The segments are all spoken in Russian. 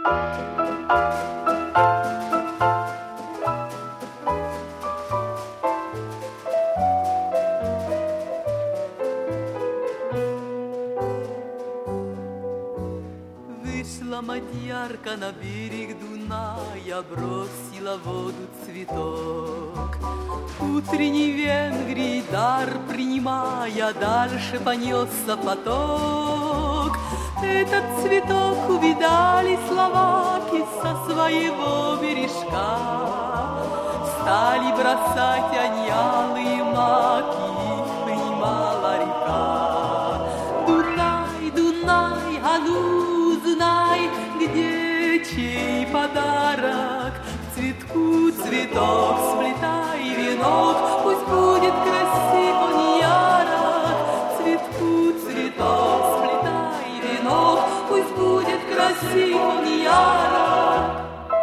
Вышла мадьярка на берег Дуная, бросила в воду цветок. Утренний Венгрий дар принимая, дальше понесся поток. Этот цветок увидали словаки со своего бережка. Стали бросать они алые маки, их принимала река. Дунай, Дунай, а ну знай, где чей подарок. К цветку цветок сплетай венок, пусть будет красив он ярок. К цветку цветок сплетай венок, пусть будет красив он ярок.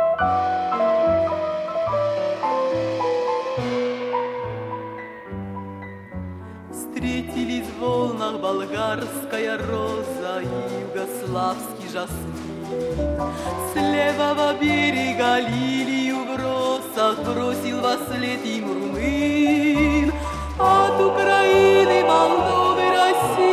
Встретились в волнах болгарская роза и югославский жасмин. С левого берега лилию в росах бросил во след им румын. От Украины, Молдовы, России